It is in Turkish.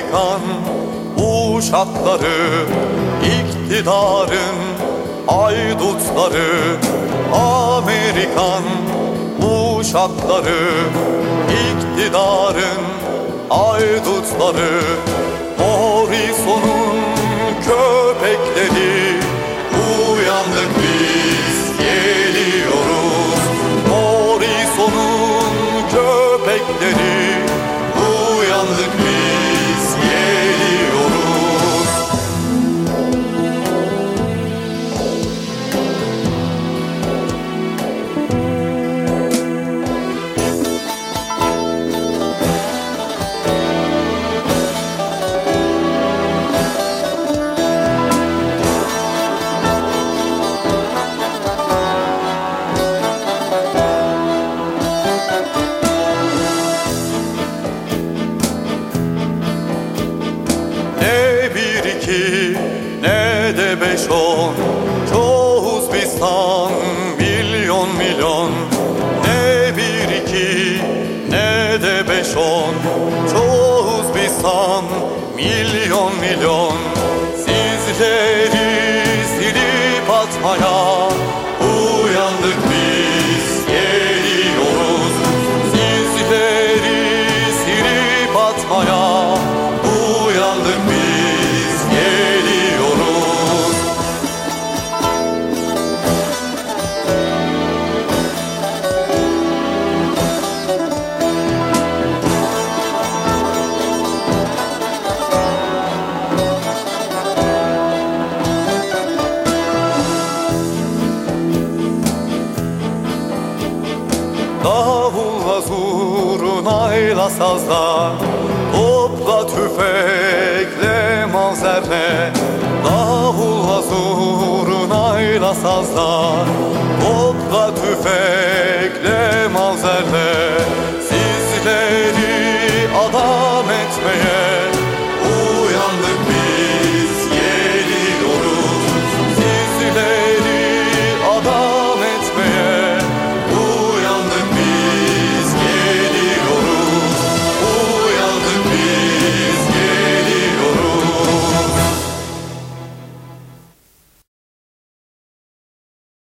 Amerikan uşakları, iktidarın aydutları. Amerikan uşakları, iktidarın aydutları. Morrison'un köpekleri, uyandık biz geliyoruz. Morrison'un köpekleri, uyandık biz geliyoruz. Ne de 5-10, çoğuz biz tam milyon milyon. Ne 1-2, ne de 5-10, çoğuz biz tam milyon milyon. Sizleri silip atmaya uyandık biz geliyoruz. Sizleri silip atmaya uyandık biz. Davulla zurnayla sazlar, topla tüfekle manzerle. Davulla zurnayla sazlar, topla tüfekle manzerle.